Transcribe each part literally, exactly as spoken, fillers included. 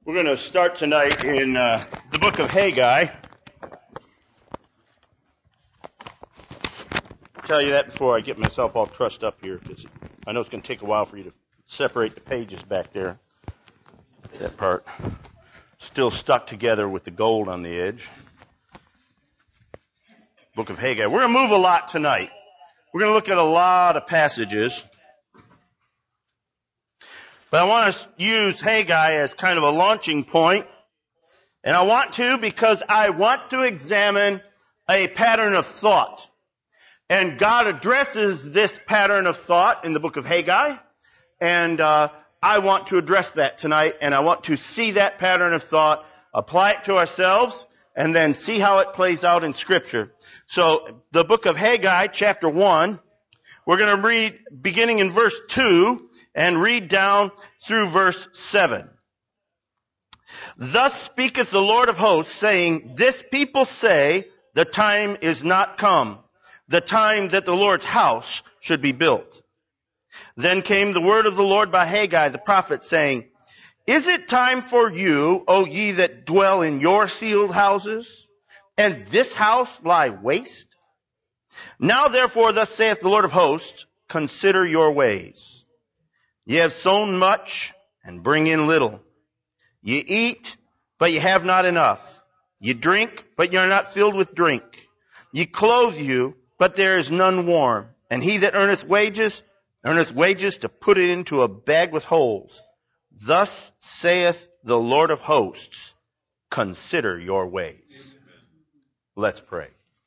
We're going to start tonight in uh, the book of Haggai. I'll tell you that before I get myself all trussed up here, because I know it's going to take a while for you to separate the pages back there. That part. Still stuck together with the gold on the edge. Book of Haggai. We're going to move a lot tonight. We're going to look at a lot of passages. But I want to use Haggai as kind of a launching point. And I want to because I want to examine a pattern of thought. And God addresses this pattern of thought in the book of Haggai. And uh, I want to address that tonight. And I want to see that pattern of thought, apply it to ourselves, and then see how it plays out in Scripture. So the book of Haggai, chapter one, we're going to read beginning in verse two. And read down through verse seven. Thus speaketh the Lord of hosts, saying, This people say, the time is not come, the time that the Lord's house should be built. Then came the word of the Lord by Haggai the prophet, saying, Is it time for you, O ye that dwell in your sealed houses, and this house lie waste? Now therefore, thus saith the Lord of hosts, Consider your ways. Ye have sown much and bring in little. Ye eat, but ye have not enough. Ye drink, but ye are not filled with drink. Ye clothe you, but there is none warm. And he that earneth wages, earneth wages to put it into a bag with holes. Thus saith the Lord of hosts, Consider your ways. Let's pray.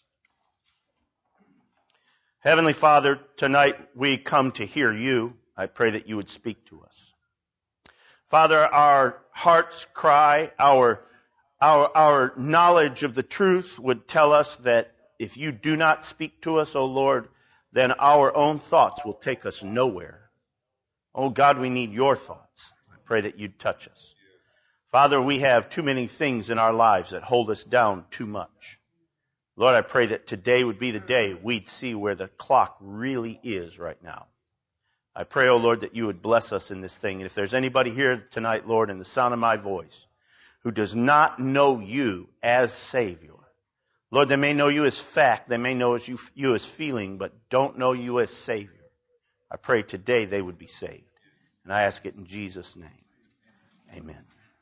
Heavenly Father, tonight we come to hear you. I pray that you would speak to us. Father, our heart's cry, our, our, our knowledge of the truth would tell us that if you do not speak to us, O Lord, then our own thoughts will take us nowhere. Oh God, we need your thoughts. I pray that you'd touch us. Father, we have too many things in our lives that hold us down too much. Lord, I pray that today would be the day we'd see where the clock really is right now. I pray, oh Lord, that you would bless us in this thing. And if there's anybody here tonight, Lord, in the sound of my voice, who does not know you as Savior, Lord, they may know you as fact, they may know you, you as feeling, but don't know you as Savior. I pray today they would be saved. And I ask it in Jesus' name. Amen.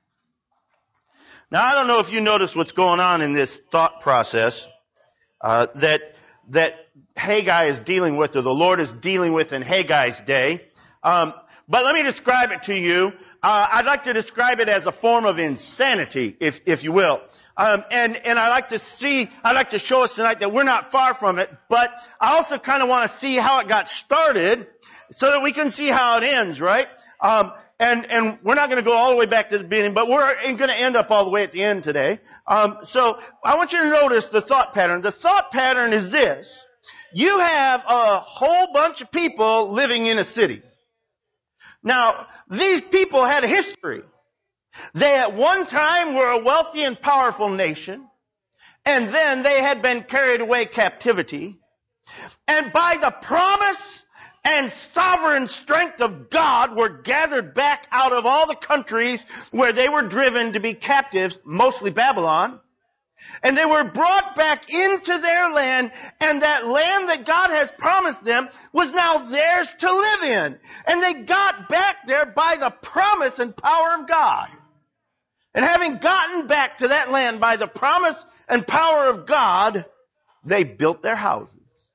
Now, I don't know if you notice what's going on in this thought process uh, that that Haggai is dealing with, or the Lord is dealing with in Haggai's day. Um, but let me describe it to you. Uh, I'd like to describe it as a form of insanity, if if you will. Um, and and I like to see, I'd like to show us tonight that we're not far from it. But I also kind of want to see how it got started, so that we can see how it ends, right? Um, and and we're not going to go all the way back to the beginning, but we're going to end up all the way at the end today. Um, so I want you to notice the thought pattern. The thought pattern is this. You have a whole bunch of people living in a city. Now, these people had a history. They at one time were a wealthy and powerful nation, and then they had been carried away captivity. And by the promise and sovereign strength of God were gathered back out of all the countries where they were driven to be captives, mostly Babylon. And they were brought back into their land, and that land that God has promised them was now theirs to live in. And they got back there by the promise and power of God. And having gotten back to that land by the promise and power of God, they built their houses.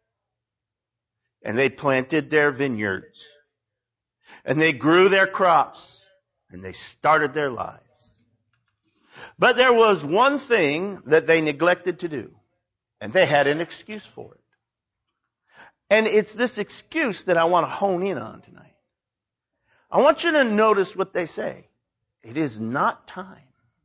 And they planted their vineyards. And they grew their crops. And they started their lives. But there was one thing that they neglected to do. And they had an excuse for it. And it's this excuse that I want to hone in on tonight. I want you to notice what they say. It is not time.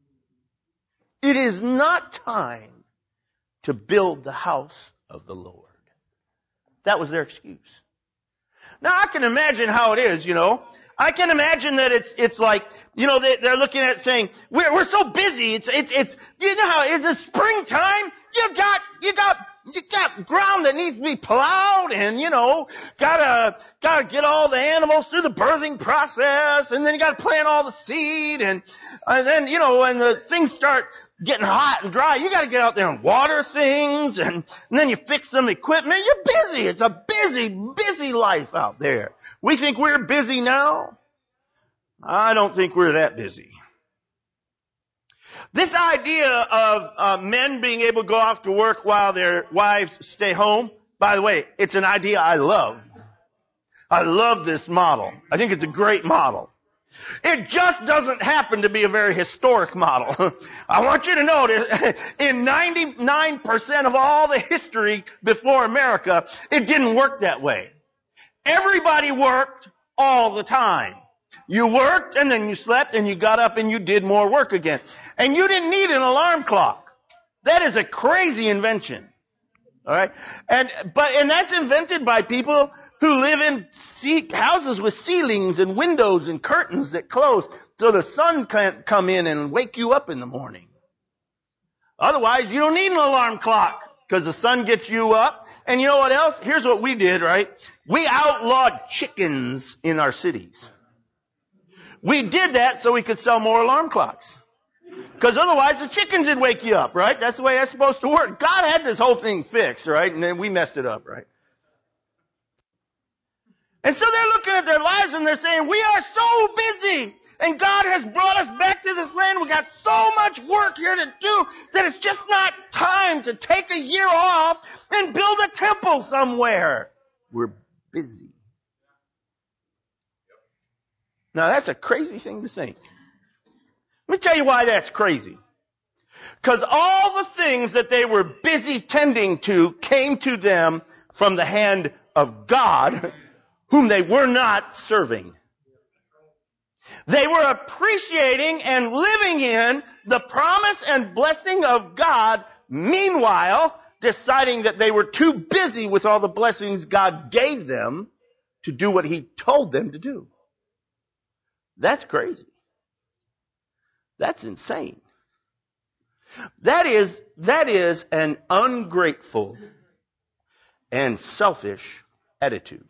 It is not time to build the house of the Lord. That was their excuse. Now, I can imagine how it is, you know. I can imagine that it's it's like, you know, they, they're looking at it saying, we're we're so busy. It's it's it's you know how it's the springtime. You got you got you got ground that needs to be plowed and, you know, gotta, gotta get all the animals through the birthing process and then you gotta plant all the seed and, and then, you know, when the things start getting hot and dry, you gotta get out there and water things and, and then you fix some equipment. You're busy. It's a busy, busy life out there. We think we're busy now. I don't think we're that busy. This idea of uh, men being able to go off to work while their wives stay home, by the way, it's an idea I love. I love this model. I think it's a great model. It just doesn't happen to be a very historic model. I want you to notice, in ninety-nine percent of all the history before America, it didn't work that way. Everybody worked all the time. You worked and then you slept and you got up and you did more work again. And you didn't need an alarm clock. That is a crazy invention. All right? And, but, and that's invented by people who live in ce- houses with ceilings and windows and curtains that close so the sun can't come in and wake you up in the morning. Otherwise, you don't need an alarm clock because the sun gets you up. And you know what else? Here's what we did, right? We outlawed chickens in our cities. We did that so we could sell more alarm clocks. Because otherwise the chickens would wake you up, right? That's the way that's supposed to work. God had this whole thing fixed, right? And then we messed it up, right? And so they're looking at their lives and they're saying, we are so busy. And God has brought us back to this land. We got so much work here to do that it's just not time to take a year off and build a temple somewhere. We're busy. Now that's a crazy thing to think. Let me tell you why that's crazy. Because all the things that they were busy tending to came to them from the hand of God, whom they were not serving. They were appreciating and living in the promise and blessing of God, meanwhile deciding that they were too busy with all the blessings God gave them to do what He told them to do. That's crazy. That's insane. That is, that is an ungrateful and selfish attitude.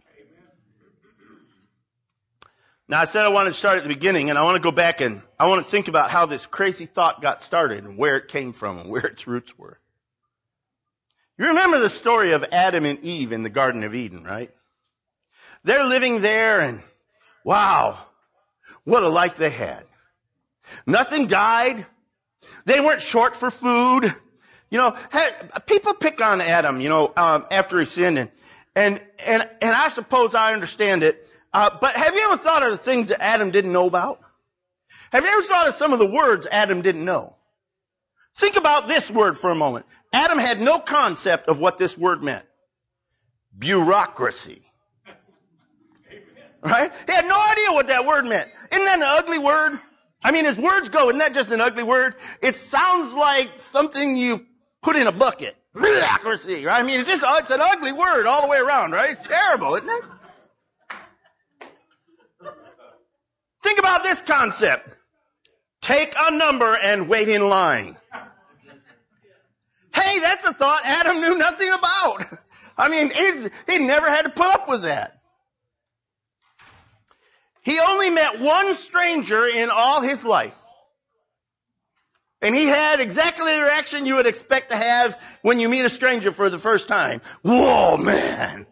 Now, I said I wanted to start at the beginning, and I want to go back and I want to think about how this crazy thought got started and where it came from and where its roots were. You remember the story of Adam and Eve in the Garden of Eden, right? They're living there and wow, what a life they had. Nothing died. They weren't short for food. You know, people pick on Adam, you know, um, after he sinned, and and and and I suppose I understand it. Uh, but have you ever thought of the things that Adam didn't know about? Have you ever thought of some of the words Adam didn't know? Think about this word for a moment. Adam had no concept of what this word meant. Bureaucracy. Right? He had no idea what that word meant. Isn't that an ugly word? I mean, as words go, isn't that just an ugly word? It sounds like something you put in a bucket. Bureaucracy, right? I mean, it's just, it's an ugly word all the way around, right? It's terrible, isn't it? Think about this concept. Take a number and wait in line. Hey, that's a thought Adam knew nothing about. I mean, he's, he never had to put up with that. He only met one stranger in all his life. And he had exactly the reaction you would expect to have when you meet a stranger for the first time. Whoa, man.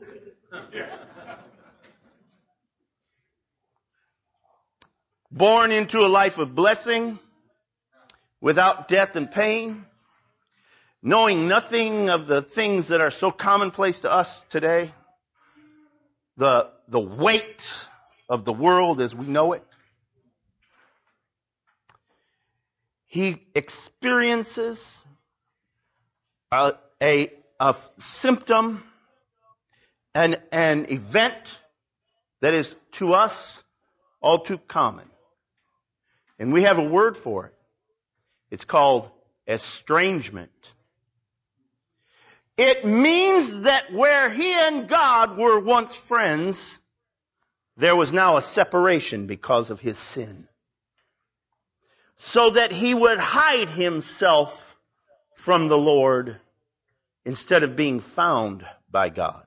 Born into a life of blessing, without death and pain, knowing nothing of the things that are so commonplace to us today, the, the weight of the world as we know it. He experiences a, a, a symptom, an, an event that is to us all too common. And we have a word for it. It's called estrangement. It means that where he and God were once friends, there was now a separation because of his sin. So that he would hide himself from the Lord instead of being found by God.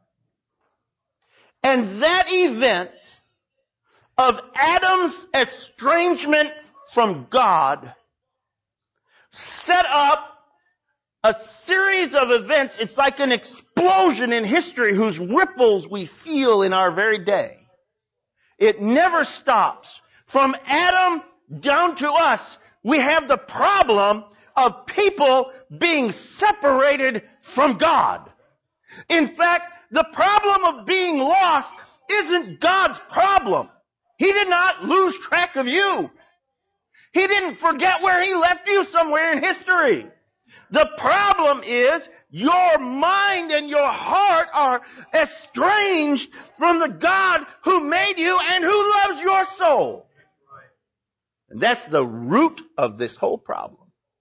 And that event of Adam's estrangement from God set up a series of events. It's like an explosion in history whose ripples we feel in our very day. It never stops. From Adam down to us, we have the problem of people being separated from God. In fact, the problem of being lost isn't God's problem. He did not lose track of you. He didn't forget where He left you somewhere in history. The problem is your mind and your heart are estranged from the God who made you and who loves your soul. And that's the root of this whole problem.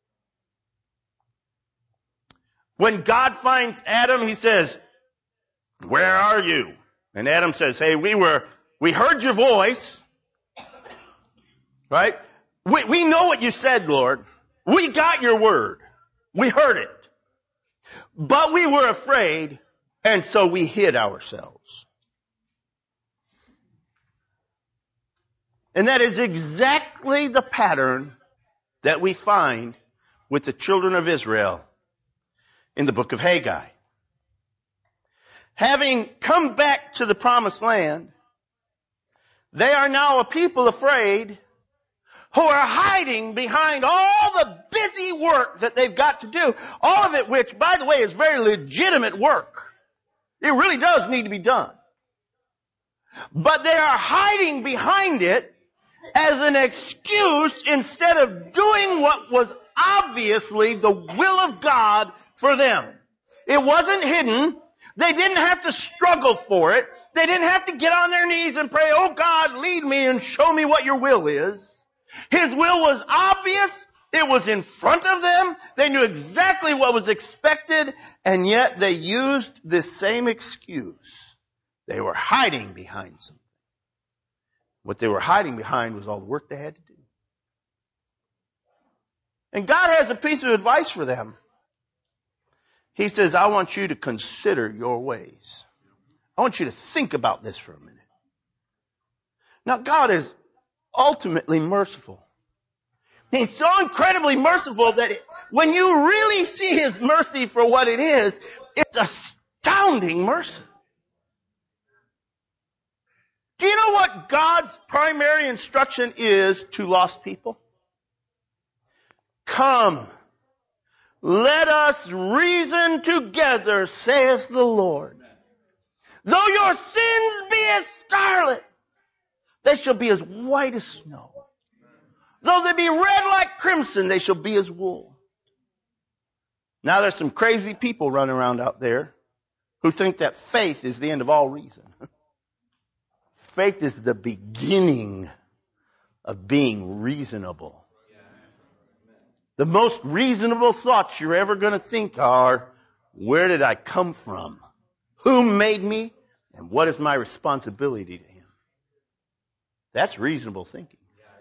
When God finds Adam, He says, "Where are you?" And Adam says, "Hey, we were, we heard your voice." Right? We, we know what you said, Lord. We got your word. We heard it. But we were afraid, and so we hid ourselves. And that is exactly the pattern that we find with the children of Israel in the book of Haggai. Having come back to the promised land, they are now a people afraid who are hiding behind all the busy work that they've got to do. All of it, which, by the way, is very legitimate work. It really does need to be done. But they are hiding behind it as an excuse instead of doing what was obviously the will of God for them. It wasn't hidden. They didn't have to struggle for it. They didn't have to get on their knees and pray, "Oh God, lead me and show me what your will is." His will was obvious. It was in front of them. They knew exactly what was expected, and yet they used this same excuse. They were hiding behind something. What they were hiding behind was all the work they had to do. And God has a piece of advice for them. He says, "I want you to consider your ways. I want you to think about this for a minute." Now, God is ultimately merciful. He's so incredibly merciful that it, when you really see His mercy for what it is, it's astounding mercy. Do you know what God's primary instruction is to lost people? "Come, let us reason together, saith the Lord. Though your sins be as scarlet, they shall be as white as snow. Though they be red like crimson, they shall be as wool." Now there's some crazy people running around out there who think that faith is the end of all reason. Faith is the beginning of being reasonable. The most reasonable thoughts you're ever going to think are, where did I come from? Who made me? And what is my responsibility to Him? That's reasonable thinking.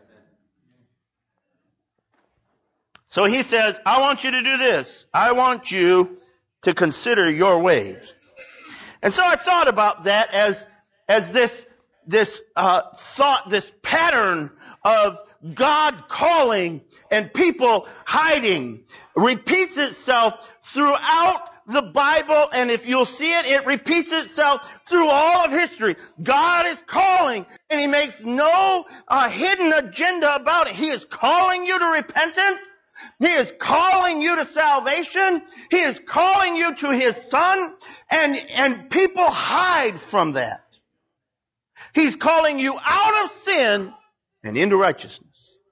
So He says, "I want you to do this. I want you to consider your ways." And so I thought about that as, as this, this, uh, thought, this pattern of God calling and people hiding repeats itself throughout the Bible, and if you'll see it, it repeats itself through all of history. God is calling, and He makes no uh, hidden agenda about it. He is calling you to repentance. He is calling you to salvation. He is calling you to His Son, and, and people hide from that. He's calling you out of sin and into righteousness.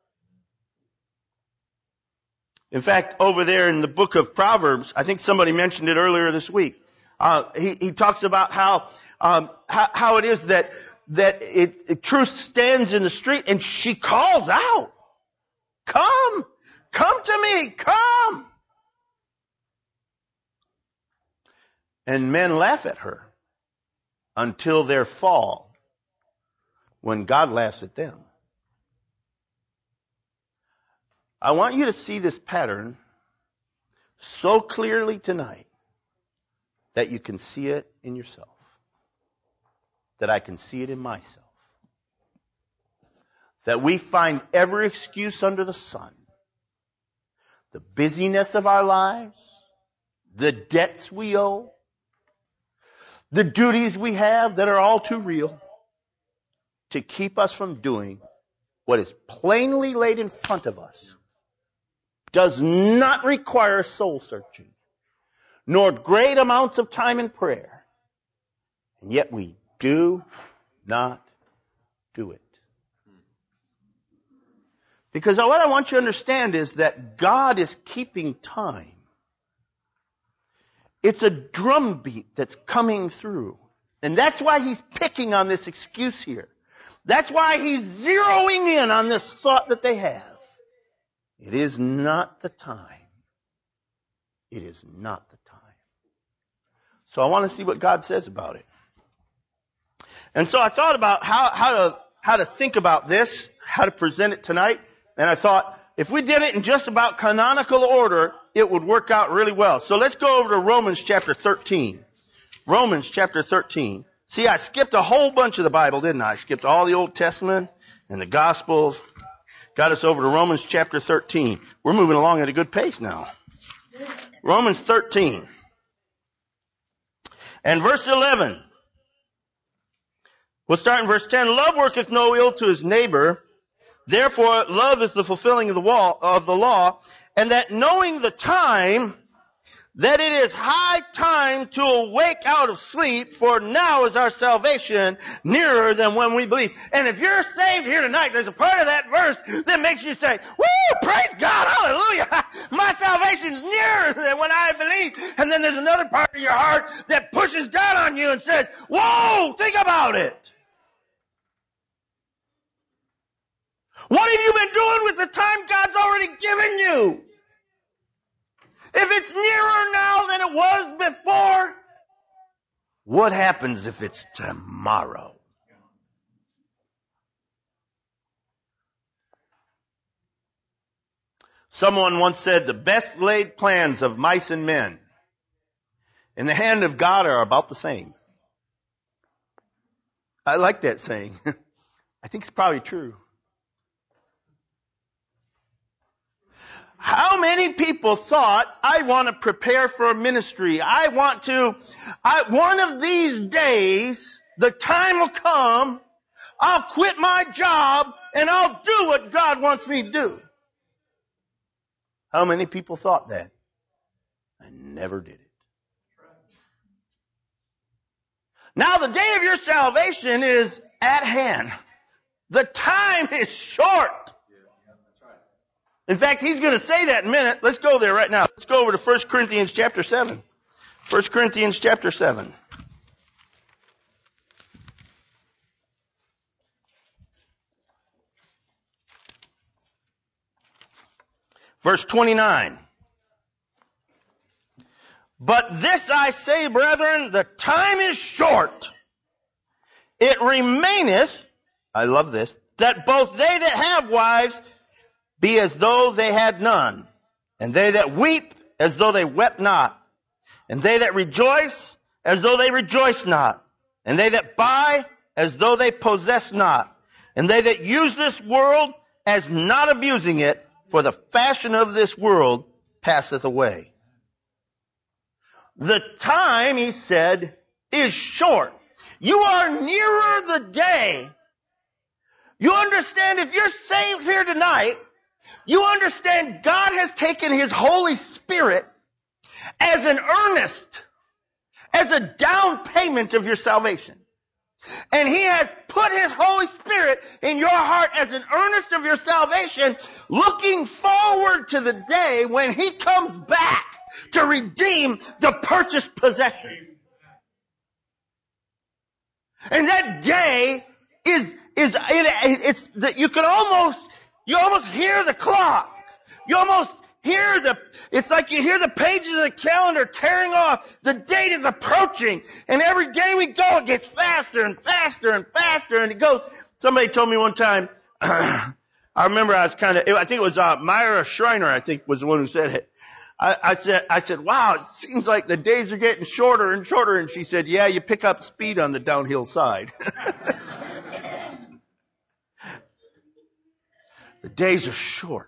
In fact, over there in the book of Proverbs, I think somebody mentioned it earlier this week. Uh, he, he talks about how, um, how, how it is that, that it, it, truth stands in the street and she calls out, "Come, come to me, come." And men laugh at her until their fall, when God laughs at them. I want you to see this pattern so clearly tonight that you can see it in yourself, that I can see it in myself, that we find every excuse under the sun, the busyness of our lives, the debts we owe, the duties we have that are all too real, to keep us from doing what is plainly laid in front of us, does not require soul searching, nor great amounts of time in prayer. And yet we do not do it. Because what I want you to understand is that God is keeping time. It's a drumbeat that's coming through. And that's why he's picking on this excuse here. That's why he's zeroing in on this thought that they have. It is not the time. It is not the time. So I want to see what God says about it. And so I thought about how, how to, how to think about this, how to present it tonight. And I thought, if we did it in just about canonical order, it would work out really well. So let's go over to Romans chapter thirteen. Romans chapter thirteen. See, I skipped a whole bunch of the Bible, didn't I? I skipped all the Old Testament and the Gospels. Got us over to Romans chapter thirteen. We're moving along at a good pace now. Romans thirteen. And verse eleven. We'll start in verse ten. Love worketh no ill to his neighbor. Therefore, love is the fulfilling of the law, of the law, and that knowing the time, that it is high time to awake out of sleep, for now is our salvation nearer than when we believe. And if you're saved here tonight, there's a part of that verse that makes you say, woo, praise God, hallelujah, my salvation's nearer than when I believe. And then there's another part of your heart that pushes down on you and says, whoa, think about it. What have you been doing with the time God's already given you? If it's nearer now than it was before, what happens if it's tomorrow? Someone once said, the best laid plans of mice and men in the hand of God are about the same. I like that saying. I think it's probably true. How many people thought, I want to prepare for a ministry. I want to, I, one of these days, the time will come, I'll quit my job and I'll do what God wants me to do. How many people thought that? I never did it. Now the day of your salvation is at hand. The time is short. In fact, he's going to say that in a minute. Let's go there right now. Let's go over to First Corinthians chapter seven. First Corinthians chapter seven. Verse twenty-nine. But this I say, brethren, the time is short. It remaineth, I love this, that both they that have wives be as though they had none, and they that weep as though they wept not, and they that rejoice as though they rejoice not, and they that buy as though they possess not, and they that use this world as not abusing it, for the fashion of this world passeth away. The time, he said, is short. You are nearer the day. You understand, if you're saved here tonight, you understand God has taken His Holy Spirit as an earnest, as a down payment of your salvation. And He has put His Holy Spirit in your heart as an earnest of your salvation, looking forward to the day when He comes back to redeem the purchased possession. And that day is, is, it, it's, that you can almost, you almost hear the clock. You almost hear the, it's like you hear the pages of the calendar tearing off. The date is approaching. And every day we go, it gets faster and faster and faster. And it goes, somebody told me one time, I remember I was kind of, I think it was uh, Myra Schreiner, I think was the one who said it. I, I said, I said, wow, it seems like the days are getting shorter and shorter. And she said, yeah, you pick up speed on the downhill side. The days are short.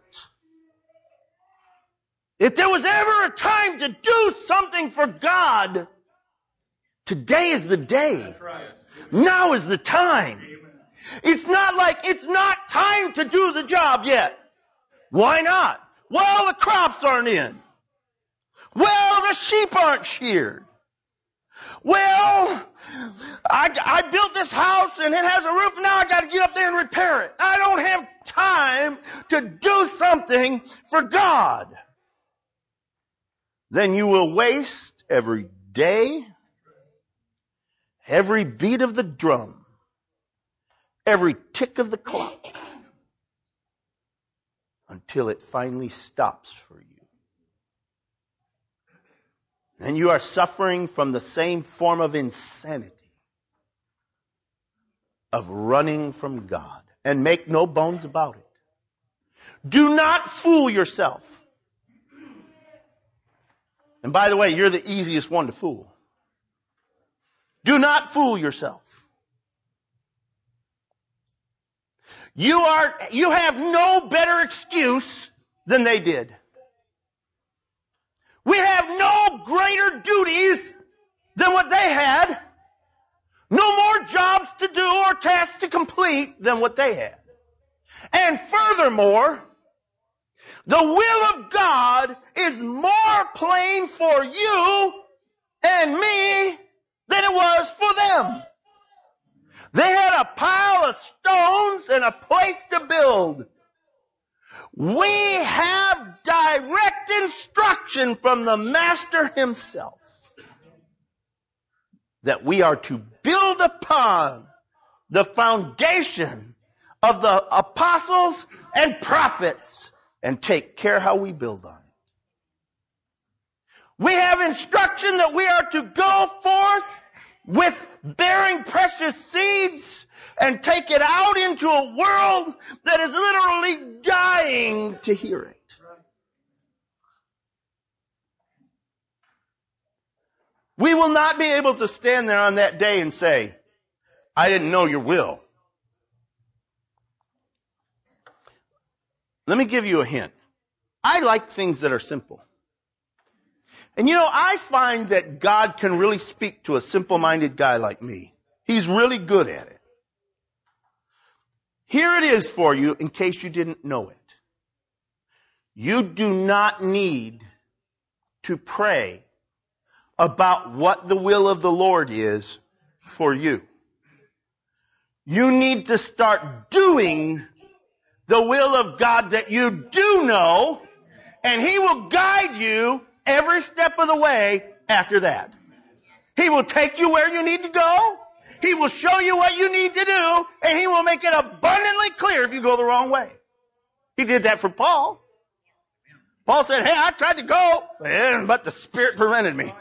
If there was ever a time to do something for God, today is the day. That's right. Now is the time. It's not like it's not time to do the job yet. Why not? Well, the crops aren't in. Well, the sheep aren't sheared. Well, I, I built this house and it has a roof. Now I got to get up there and repair it. I don't have time to do something for God. Then you will waste every day, every beat of the drum, every tick of the clock, until it finally stops for you. And you are suffering from the same form of insanity of running from God. And make no bones about it. Do not fool yourself. And by the way, you're the easiest one to fool. Do not fool yourself. You are, you have no better excuse than they did. We have no greater duties than what they had. No more jobs to do or tasks to complete than what they had. And furthermore, the will of God is more plain for you and me than it was for them. They had a pile of stones and a place to build. We have direct instruction from the Master himself that we are to build upon the foundation of the apostles and prophets and take care how we build on it. We have instruction that we are to go forth with bearing precious seeds and take it out into a world that is literally dying to hear it. We will not be able to stand there on that day and say, I didn't know your will. Let me give you a hint. I like things that are simple. And you know, I find that God can really speak to a simple-minded guy like me. He's really good at it. Here it is for you in case you didn't know it. You do not need to pray about what the will of the Lord is for you. You need to start doing the will of God that you do know, and He will guide you every step of the way after that. He will take you where you need to go. He will show you what you need to do, and He will make it abundantly clear if you go the wrong way. He did that for Paul. Paul said, hey, I tried to go, but the Spirit prevented me.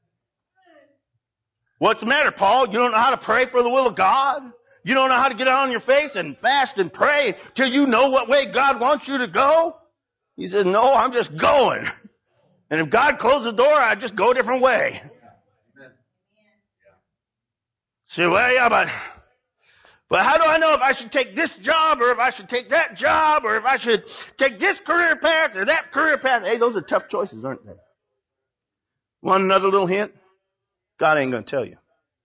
What's the matter, Paul? You don't know how to pray for the will of God? You don't know how to get on your face and fast and pray till you know what way God wants you to go? He says, no, I'm just going. And if God closes the door, I just go a different way. Say, well, yeah, but, but how do I know if I should take this job or if I should take that job or if I should take this career path or that career path? Hey, those are tough choices, aren't they? Want another little hint? God ain't going to tell you.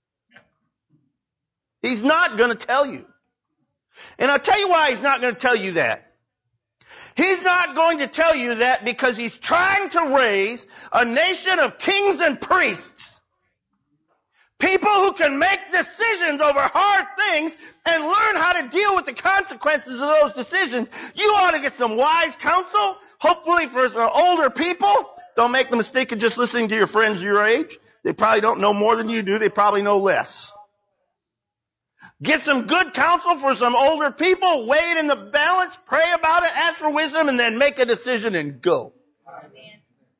He's not going to tell you. And I'll tell you why He's not going to tell you that. He's not going to tell you that because He's trying to raise a nation of kings and priests. People who can make decisions over hard things and learn how to deal with the consequences of those decisions. You ought to get some wise counsel, hopefully for older people. Don't make the mistake of just listening to your friends your age. They probably don't know more than you do. They probably know less. Get some good counsel for some older people. Weigh it in the balance. Pray about it. Ask for wisdom. And then make a decision and go. Amen.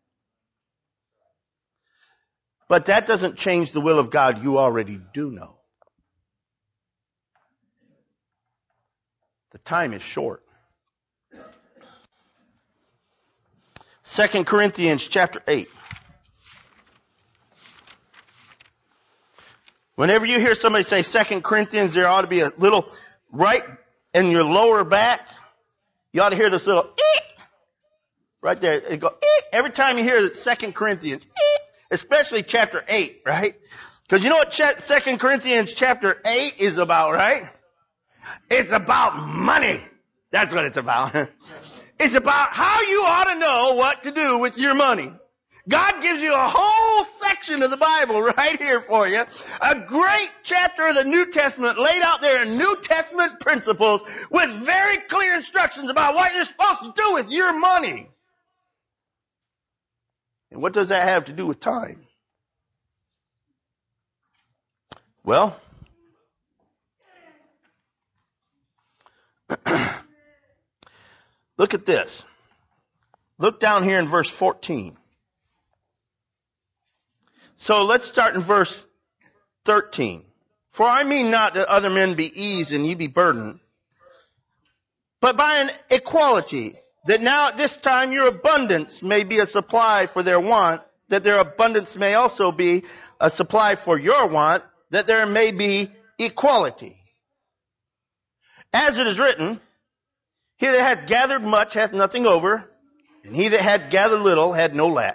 But that doesn't change the will of God you already do know. The time is short. Second Corinthians chapter eight. Whenever you hear somebody say Second Corinthians, there ought to be a little right in your lower back. You ought to hear this little eek right there. It go eek every time you hear Second Corinthians, eek, especially chapter eight, right? Because you know what Second Corinthians chapter eight is about, right? It's about money. That's what it's about. It's about how you ought to know what to do with your money. God gives you a whole section of the Bible right here for you. A great chapter of the New Testament laid out there in New Testament principles with very clear instructions about what you're supposed to do with your money. And what does that have to do with time? Well, look at this. Look down here in verse fourteen. So let's start in verse thirteen. For I mean not that other men be eased and ye be burdened, but by an equality, that now at this time your abundance may be a supply for their want, that their abundance may also be a supply for your want, that there may be equality. As it is written, he that hath gathered much hath nothing over, and he that had gathered little had no lack.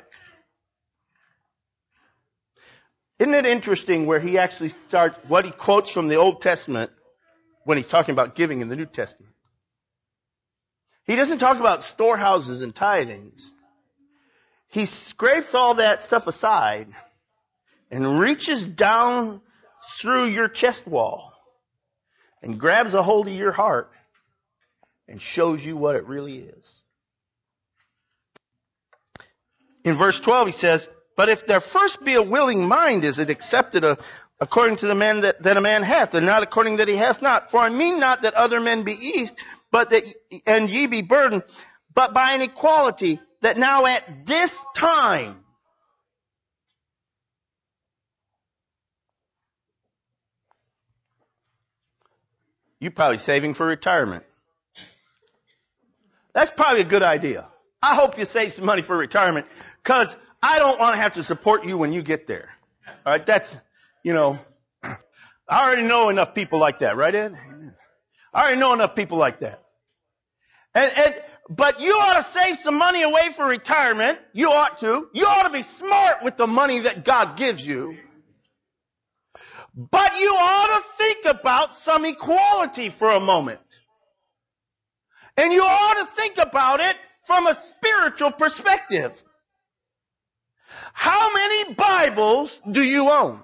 Isn't it interesting where he actually starts, what he quotes from the Old Testament when he's talking about giving in the New Testament? He doesn't talk about storehouses and tithings. He scrapes all that stuff aside and reaches down through your chest wall and grabs a hold of your heart and shows you what it really is. In verse twelve he says, but if there first be a willing mind, is it accepted a, according to the man that, that a man hath, and not according that he hath not? For I mean not that other men be eased, but that, and ye be burdened, but by an equality, that now at this time, you're probably saving for retirement. That's probably a good idea. I hope you save some money for retirement, because I don't want to have to support you when you get there. All right, that's, you know, I already know enough people like that, right, Ed? I already know enough people like that. And, and, but you ought to save some money away for retirement. You ought to. You ought to be smart with the money that God gives you. But you ought to think about some equality for a moment. And you ought to think about it from a spiritual perspective. How many Bibles do you own?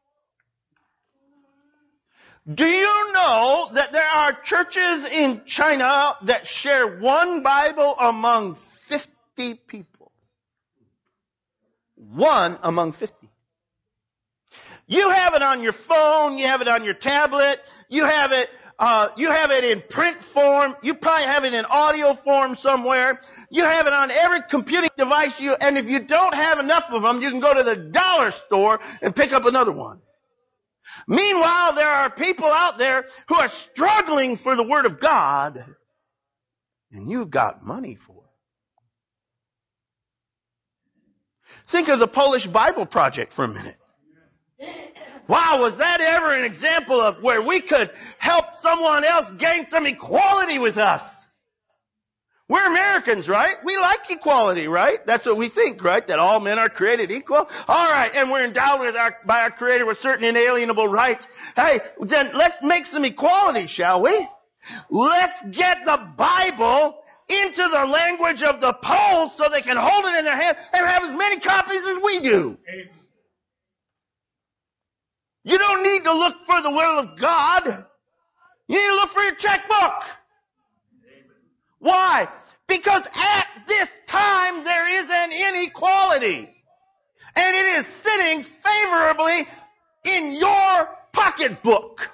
Do you know that there are churches in China that share one Bible among fifty people? One among fifty. You have it on your phone, you have it on your tablet, you have it Uh, you have it in print form. You probably have it in audio form somewhere. You have it on every computing device you, and if you don't have enough of them, you can go to the dollar store and pick up another one. Meanwhile, there are people out there who are struggling for the Word of God, and you've got money for it. Think of the Polish Bible Project for a minute. Wow, was that ever an example of where we could help someone else gain some equality with us? We're Americans, right? We like equality, right? That's what we think, right? That all men are created equal. All right, and we're endowed with our, by our Creator with certain inalienable rights. Hey, then let's make some equality, shall we? Let's get the Bible into the language of the Poles so they can hold it in their hand and have as many copies as we do. Amen. You don't need to look for the will of God. You need to look for your checkbook. Why? Because at this time there is an inequality. And it is sitting favorably in your pocketbook.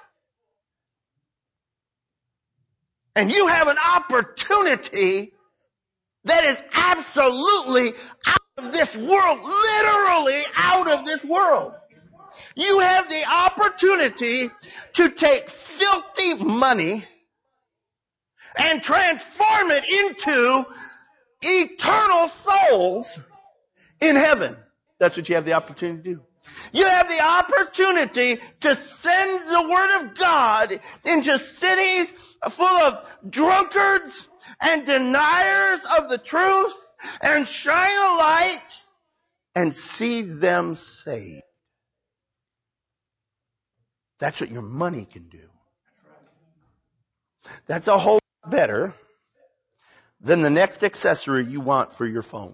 And you have an opportunity that is absolutely out of this world. Literally out of this world. You have the opportunity to take filthy money and transform it into eternal souls in heaven. That's what you have the opportunity to do. You have the opportunity to send the Word of God into cities full of drunkards and deniers of the truth and shine a light and see them saved. That's what your money can do. That's a whole lot better than the next accessory you want for your phone.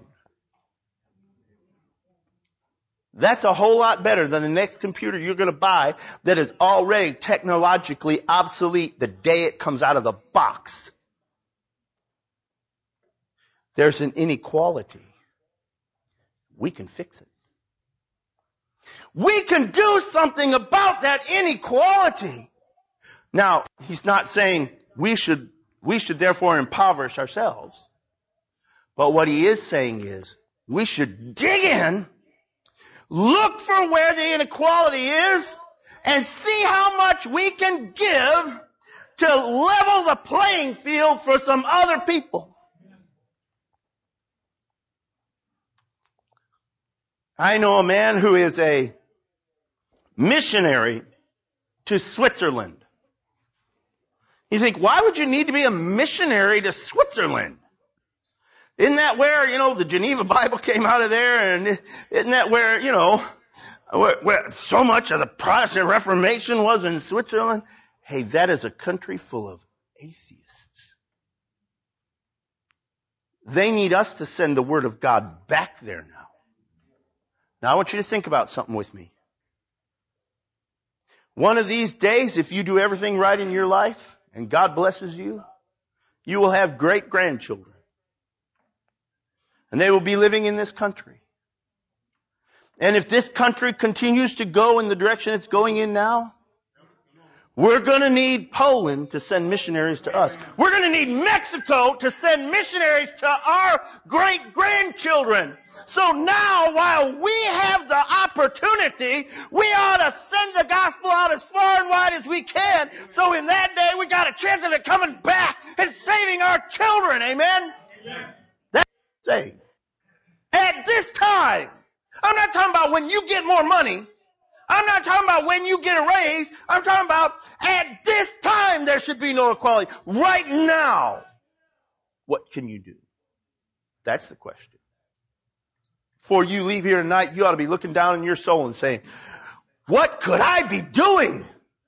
That's a whole lot better than the next computer you're going to buy that is already technologically obsolete the day it comes out of the box. There's an inequality. We can fix it. We can do something about that inequality. Now, he's not saying we should, we should therefore impoverish ourselves. But what he is saying is we should dig in, look for where the inequality is, and see how much we can give to level the playing field for some other people. I know a man who is a missionary to Switzerland. You think, why would you need to be a missionary to Switzerland? Isn't that where, you know, the Geneva Bible came out of there? And isn't that where, you know, where, where so much of the Protestant Reformation was in Switzerland? Hey, that is a country full of atheists. They need us to send the Word of God back there now. Now I want you to think about something with me. One of these days, if you do everything right in your life, and God blesses you, you will have great grandchildren. And they will be living in this country. And if this country continues to go in the direction it's going in now, we're going to need Poland to send missionaries to us. We're going to need Mexico to send missionaries to our great-grandchildren. So now, while we have the opportunity, we ought to send the gospel out as far and wide as we can. So in that day, we got a chance of it coming back and saving our children. Amen? Amen. That's what I'm saying. At this time, I'm not talking about when you get more money. I'm not talking about when you get a raise. I'm talking about at this time there should be no equality. Right now, what can you do? That's the question. Before you leave here tonight, you ought to be looking down in your soul and saying, what could I be doing?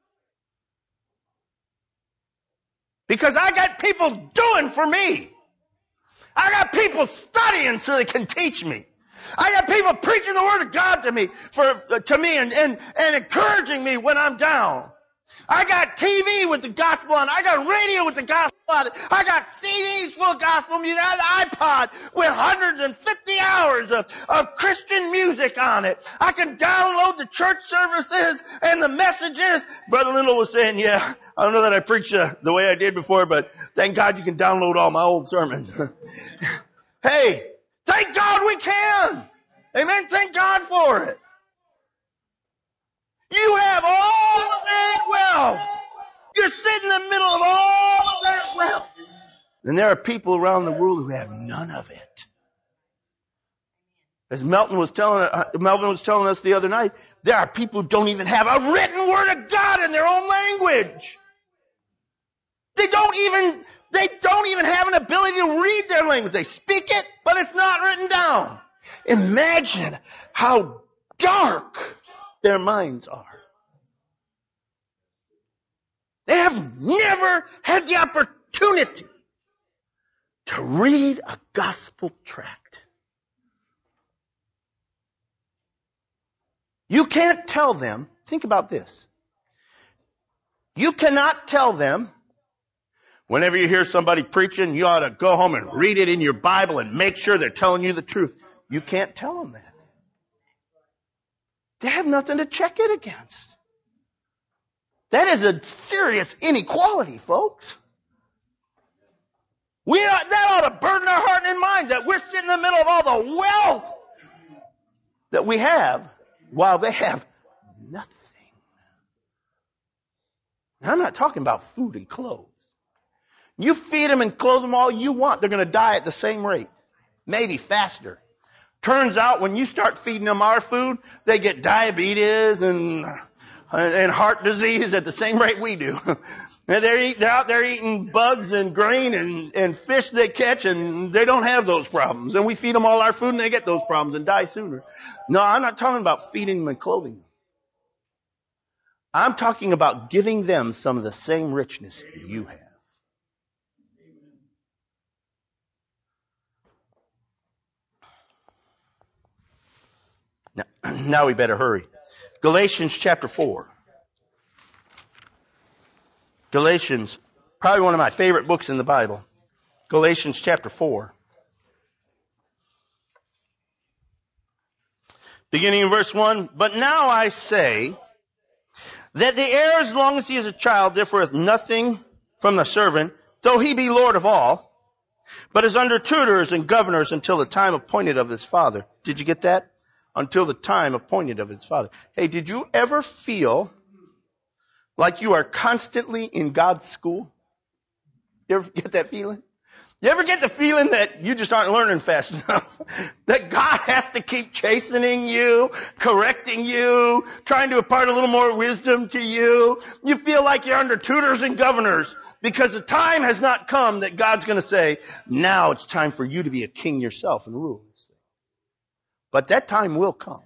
Because I got people doing for me. I got people studying so they can teach me. I got people preaching the Word of God to me, for, to me and, and, and encouraging me when I'm down. I got T V with the gospel on it. I got radio with the gospel on it. I got C Ds full of gospel music. I got an iPod with one hundred fifty hours of, of Christian music on it. I can download the church services and the messages. Brother Lindell was saying, yeah, I don't know that I preach uh, the way I did before, but thank God you can download all my old sermons. Hey, thank God we can. Amen. Thank God for it. You have all of that wealth. You're sitting in the middle of all of that wealth. And there are people around the world who have none of it. As Melton was telling, uh, Melvin was telling us the other night, there are people who don't even have a written Word of God in their own language. They don't even, they don't even have an ability to read their language. They speak it, but it's not written down. Imagine how dark their minds are. They have never had the opportunity to read a gospel tract. You can't tell them, think about this. You cannot tell them, whenever you hear somebody preaching, you ought to go home and read it in your Bible and make sure they're telling you the truth. You can't tell them that. They have nothing to check it against. That is a serious inequality, folks. We ought, that ought to burden our heart and mind that we're sitting in the middle of all the wealth that we have while they have nothing. And I'm not talking about food and clothes. You feed them and clothe them all you want, they're going to die at the same rate. maybe faster. Turns out when you start feeding them our food, they get diabetes and and heart disease at the same rate we do. They're, eat, they're out there eating bugs and grain and, and fish they catch, and they don't have those problems. And we feed them all our food and they get those problems and die sooner. No, I'm not talking about feeding them and clothing them. I'm talking about giving them some of the same richness you have. Now, now we better hurry. Galatians chapter four. Galatians, probably one of my favorite books in the Bible. Galatians chapter four. Beginning in verse one. But now I say that the heir, as long as he is a child, differeth nothing from the servant, though he be Lord of all, but is under tutors and governors until the time appointed of his father. Did you get that? Until the time appointed of his father. Hey, did you ever feel like you are constantly in God's school? You ever get that feeling? You ever get the feeling that you just aren't learning fast enough? That God has to keep chastening you, correcting you, trying to impart a little more wisdom to you. You feel like you're under tutors and governors because the time has not come that God's going to say, now it's time for you to be a king yourself and rule this thing. But that time will come.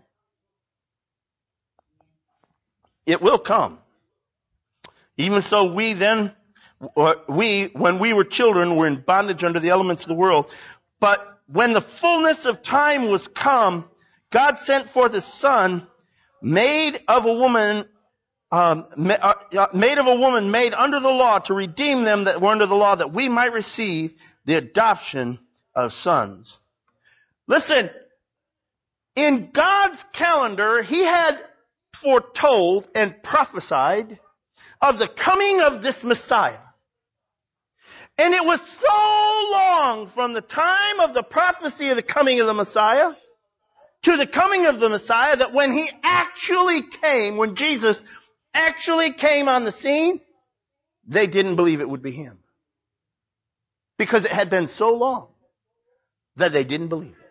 It will come. Even so, we then, we, when we were children, were in bondage under the elements of the world. But when the fullness of time was come, God sent forth His Son, made of a woman, um, made of a woman, made under the law, to redeem them that were under the law, that we might receive the adoption of sons. Listen, in God's calendar, He had foretold and prophesied of the coming of this Messiah. And it was so long from the time of the prophecy of the coming of the Messiah to the coming of the Messiah that when He actually came, when Jesus actually came on the scene, they didn't believe it would be Him. Because it had been so long that they didn't believe it.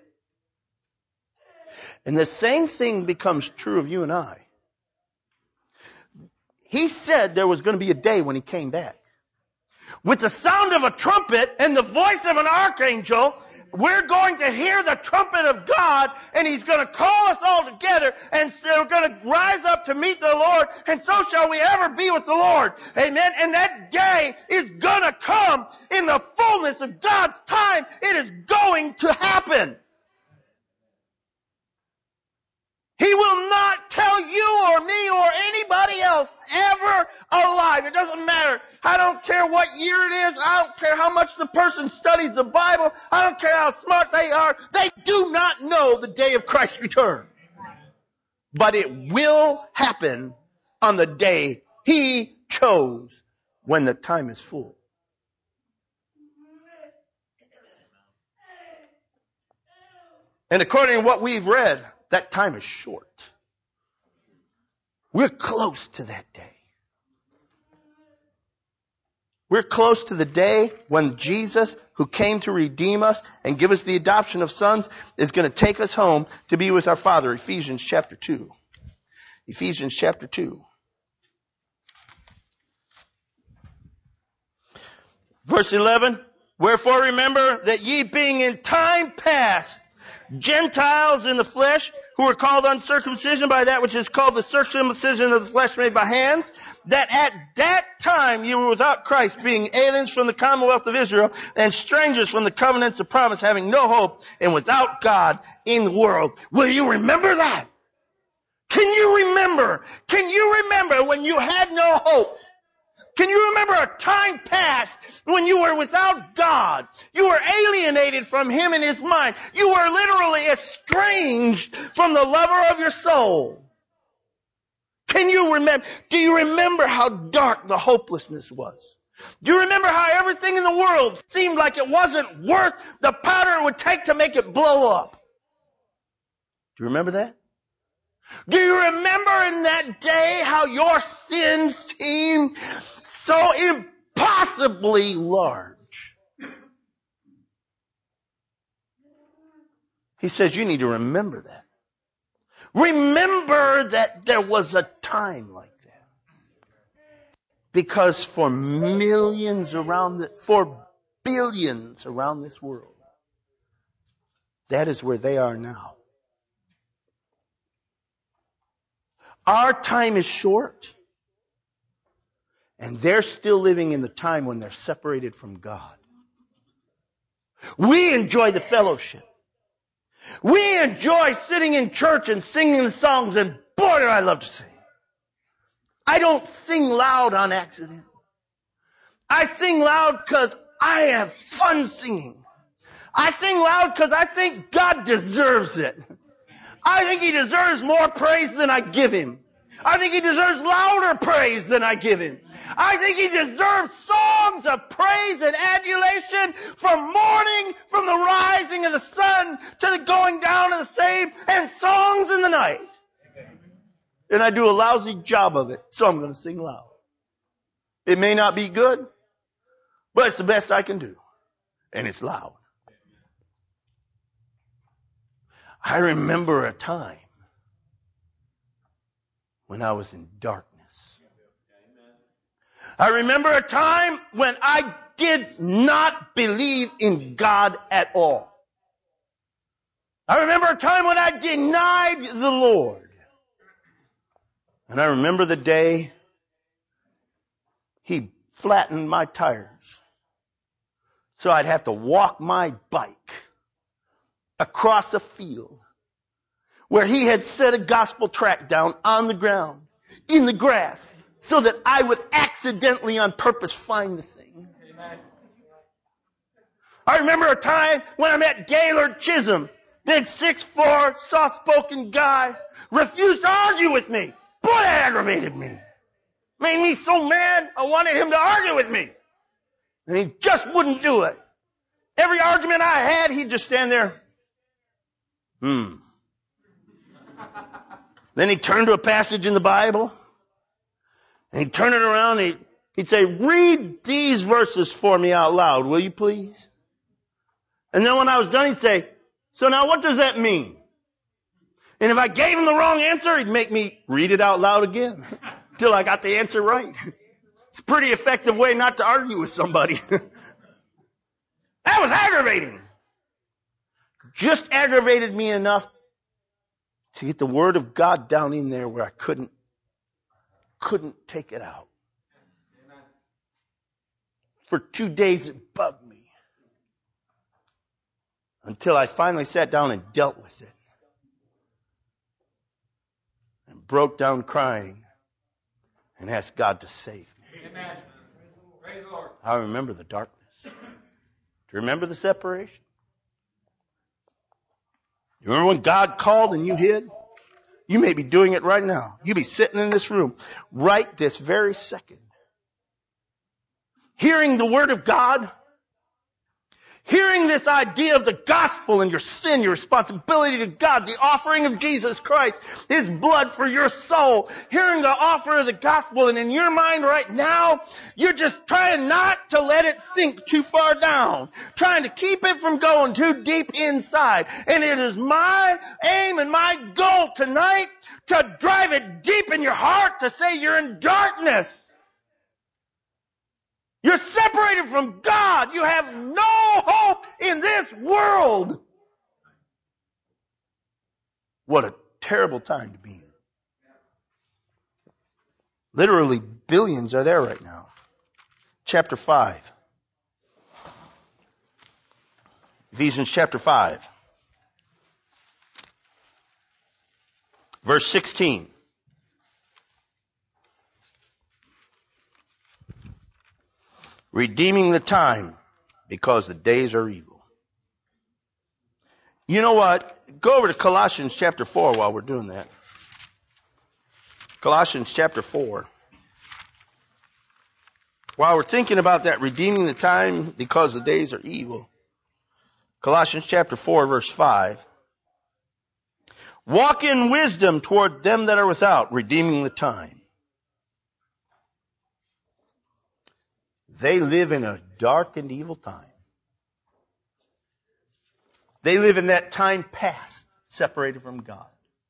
And the same thing becomes true of you and I. He said there was going to be a day when He came back. With the sound of a trumpet and the voice of an archangel, we're going to hear the trumpet of God, and He's going to call us all together, and we're going to rise up to meet the Lord, and so shall we ever be with the Lord. Amen. And that day is going to come in the fullness of God's time. It is going to happen. He will not tell you or me or anybody else ever alive. It doesn't matter. I don't care what year it is. I don't care how much the person studies the Bible. I don't care how smart they are. They do not know the day of Christ's return. But it will happen on the day He chose, when the time is full. And according to what we've read, that time is short. We're close to that day. We're close to the day when Jesus, who came to redeem us and give us the adoption of sons, is going to take us home to be with our Father. Ephesians chapter two. Ephesians chapter two. Verse eleven. Wherefore remember that ye being in time past Gentiles in the flesh, who are called uncircumcision by that which is called the circumcision of the flesh made by hands, that at that time you were without Christ, being aliens from the commonwealth of Israel, and strangers from the covenants of promise, having no hope, and without God in the world. Will you remember that? Can you remember? Can you remember when you had no hope? Can you remember a time past when you were without God? You were alienated from Him and His mind. You were literally estranged from the lover of your soul. Can you remember? Do you remember how dark the hopelessness was? Do you remember how everything in the world seemed like it wasn't worth the powder it would take to make it blow up? Do you remember that? Do you remember in that day how your sins seemed so impossibly large? He says you need to remember that. Remember that there was a time like that. Because for millions around the, for billions around this world, that is where they are now. Our time is short. And they're still living in the time when they're separated from God. We enjoy the fellowship. We enjoy sitting in church and singing the songs, and boy, do I love to sing. I don't sing loud on accident. I sing loud because I have fun singing. I sing loud because I think God deserves it. I think He deserves more praise than I give Him. I think He deserves louder praise than I give Him. I think He deserves songs of praise and adulation from morning, from the rising of the sun to the going down of the same, and songs in the night. And I do a lousy job of it, so I'm going to sing loud. It may not be good, but it's the best I can do. And it's loud. I remember a time when I was in darkness. I remember a time when I did not believe in God at all. I remember a time when I denied the Lord. And I remember the day He flattened my tires so I'd have to walk my bike across a field where He had set a gospel tract down on the ground, in the grass, so that I would accidentally on purpose find the thing. Amen. I remember a time when I met Gaylord Chisholm, big six foot four, soft-spoken guy, refused to argue with me. Boy, that aggravated me. Made me so mad, I wanted him to argue with me. And he just wouldn't do it. Every argument I had, he'd just stand there. Hmm. Then he'd turn to a passage in the Bible, and he'd turn it around, and he'd, he'd say, read these verses for me out loud, will you please? And then when I was done, he'd say, so now what does that mean? And if I gave him the wrong answer, he'd make me read it out loud again till I got the answer right. It's a pretty effective way not to argue with somebody. That was aggravating. Just aggravated me enough to get the Word of God down in there where I couldn't, couldn't take it out. For two days it bugged me. Until I finally sat down and dealt with it. And broke down crying and asked God to save me. Amen. Praise the Lord. I remember the darkness. Do you remember the separation? You remember when God called and you hid? You may be doing it right now. You be sitting in this room right this very second. Hearing the Word of God. Hearing this idea of the gospel and your sin, your responsibility to God, the offering of Jesus Christ, His blood for your soul. Hearing the offer of the gospel, and in your mind right now, you're just trying not to let it sink too far down. Trying to keep it from going too deep inside. And it is my aim and my goal tonight to drive it deep in your heart to say you're in darkness. You're separated from God. You have no hope in this world. What a terrible time to be in. Literally billions are there right now. Chapter five. Ephesians chapter five. Verse sixteen. Redeeming the time because the days are evil. You know what? Go over to Colossians chapter four while we're doing that. Colossians chapter four. While we're thinking about that, redeeming the time because the days are evil. Colossians chapter four verse five. Walk in wisdom toward them that are without, redeeming the time. They live in a dark and evil time. They live in that time past, separated from God.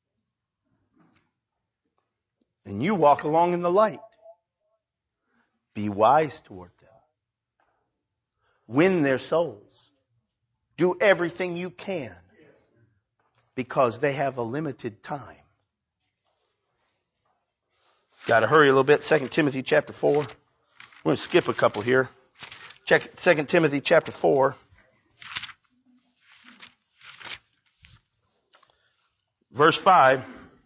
And you walk along in the light. Be wise toward them. Win their souls. Do everything you can because they have a limited time. Got to hurry a little bit. Second Timothy chapter four. We're going to skip a couple here. Check Second Timothy chapter four. Verse five.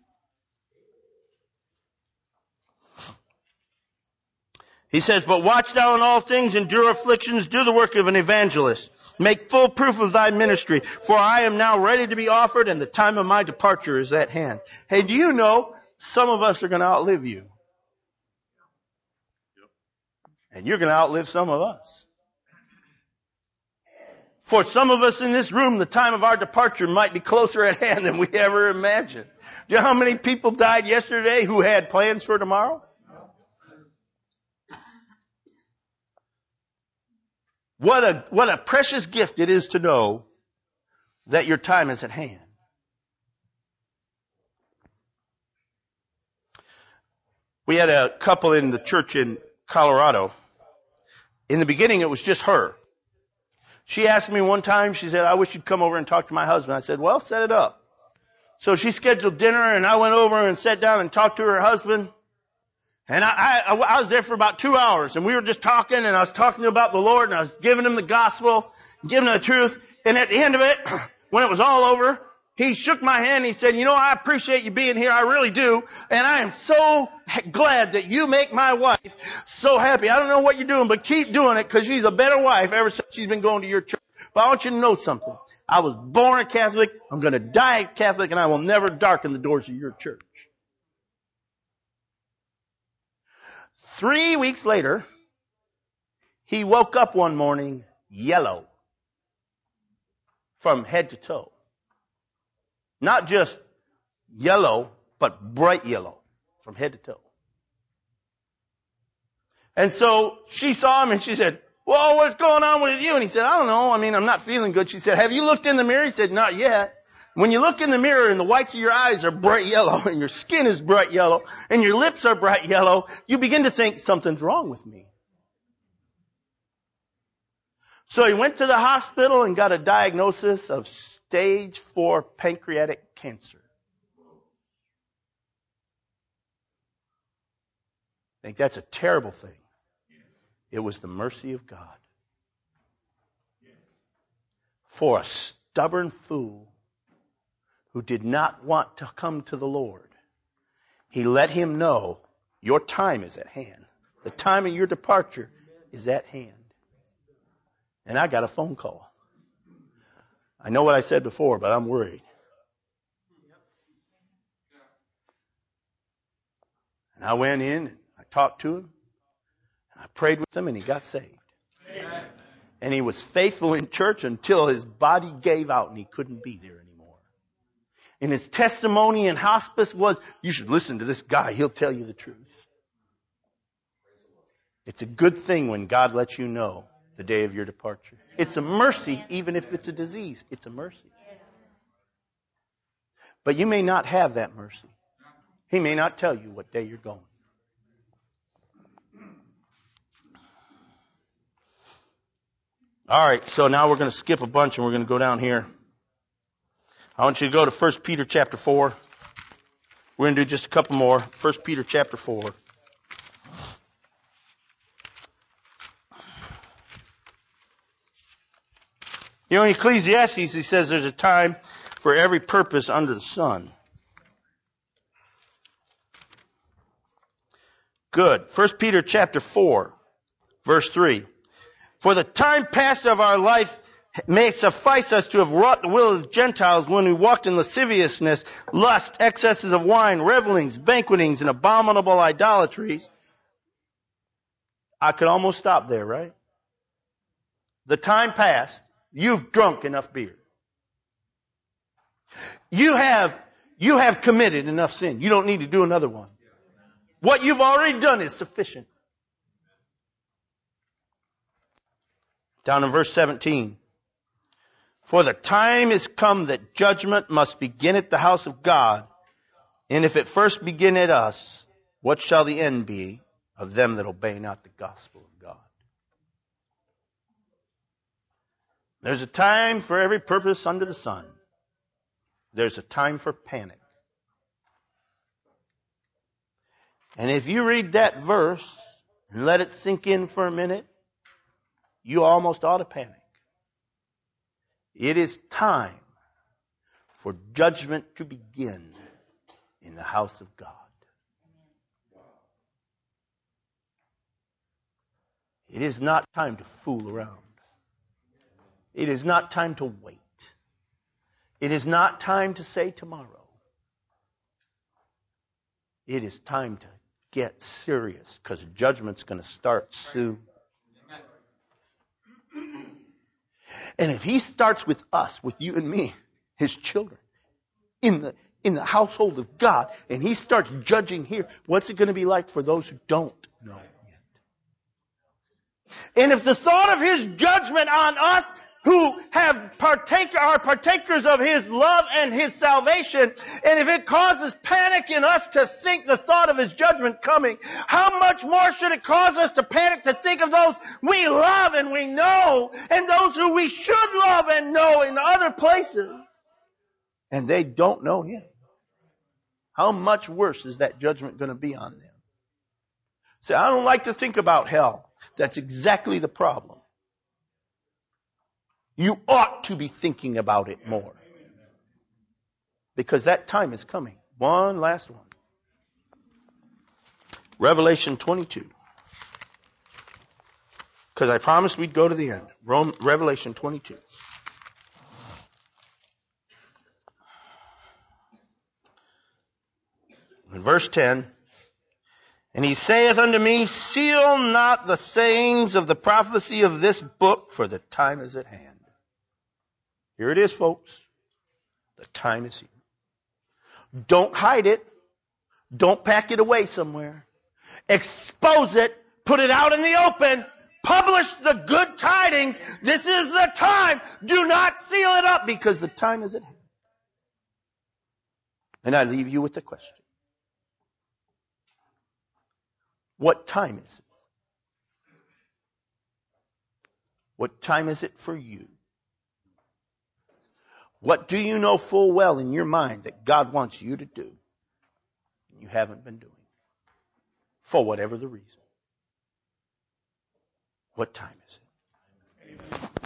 He says, but watch thou in all things, endure afflictions, do the work of an evangelist. Make full proof of thy ministry, for I am now ready to be offered, and the time of my departure is at hand. Hey, do you know some of us are going to outlive you? And you're going to outlive some of us. For some of us in this room, the time of our departure might be closer at hand than we ever imagined. Do you know how many people died yesterday who had plans for tomorrow? What a, what a precious gift it is to know that your time is at hand. We had a couple in the church in Colorado. In the beginning, it was just her. She asked me one time, she said, I wish you'd come over and talk to my husband. I said, well, set it up. So she scheduled dinner, and I went over and sat down and talked to her husband. And I, I, I was there for about two hours, and we were just talking, and I was talking about the Lord, and I was giving him the gospel, giving him the truth. And at the end of it, when it was all over, he shook my hand and he said, you know, I appreciate you being here. I really do. And I am so glad that you make my wife so happy. I don't know what you're doing, but keep doing it because she's a better wife ever since she's been going to your church. But I want you to know something. I was born a Catholic. I'm going to die a Catholic, and I will never darken the doors of your church. Three weeks later, he woke up one morning yellow from head to toe. Not just yellow, but bright yellow from head to toe. And so she saw him and she said, whoa, what's going on with you? And he said, I don't know. I mean, I'm not feeling good. She said, have you looked in the mirror? He said, not yet. When you look in the mirror and the whites of your eyes are bright yellow and your skin is bright yellow and your lips are bright yellow, you begin to think something's wrong with me. So he went to the hospital and got a diagnosis of stage four pancreatic cancer. I think that's a terrible thing. It was the mercy of God. For a stubborn fool who did not want to come to the Lord, he let him know your time is at hand. The time of your departure is at hand. And I got a phone call. I know what I said before, but I'm worried. And I went in, and I talked to him, and I prayed with him, and he got saved. Amen. And he was faithful in church until his body gave out and he couldn't be there anymore. And his testimony in hospice was, you should listen to this guy. He'll tell you the truth. It's a good thing when God lets you know the day of your departure. It's a mercy, even if it's a disease. It's a mercy. But you may not have that mercy. He may not tell you what day you're going. All right, so now we're going to skip a bunch and we're going to go down here. I want you to go to First Peter chapter four. We're going to do just a couple more. First Peter chapter four. You know, in Ecclesiastes, he says there's a time for every purpose under the sun. Good. First Peter chapter four, verse three. For the time past of our life may suffice us to have wrought the will of the Gentiles when we walked in lasciviousness, lust, excesses of wine, revelings, banquetings, and abominable idolatries. I could almost stop there, right? The time past, you've drunk enough beer. You have, you have committed enough sin. You don't need to do another one. What you've already done is sufficient. Down in verse seventeen. For the time is come that judgment must begin at the house of God. And if it first begin at us, what shall the end be of them that obey not the gospel of God? There's a time for every purpose under the sun. There's a time for panic. And if you read that verse and let it sink in for a minute, you almost ought to panic. It is time for judgment to begin in the house of God. It is not time to fool around. It is not time to wait. It is not time to say tomorrow. It is time to get serious, because judgment's going to start soon. And if he starts with us, with you and me, his children, in the in the household of God, and he starts judging here, what's it going to be like for those who don't know yet? And if the thought of his judgment on us who have partake, are partakers of his love and his salvation, and if it causes panic in us to think the thought of his judgment coming, how much more should it cause us to panic to think of those we love and we know, and those who we should love and know in other places, and they don't know him? How much worse is that judgment going to be on them? See, I don't like to think about hell. That's exactly the problem. You ought to be thinking about it more, because that time is coming. One last one. Revelation twenty-two. Because I promised we'd go to the end. Rome, Revelation twenty-two. In verse ten, and he saith unto me, seal not the sayings of the prophecy of this book, for the time is at hand. Here it is, folks. The time is here. Don't hide it. Don't pack it away somewhere. Expose it. Put it out in the open. Publish the good tidings. This is the time. Do not seal it up, because the time is at hand. And I leave you with the question. What time is it? What time is it for you? What do you know full well in your mind that God wants you to do and you haven't been doing? For whatever the reason. What time is it? Amen.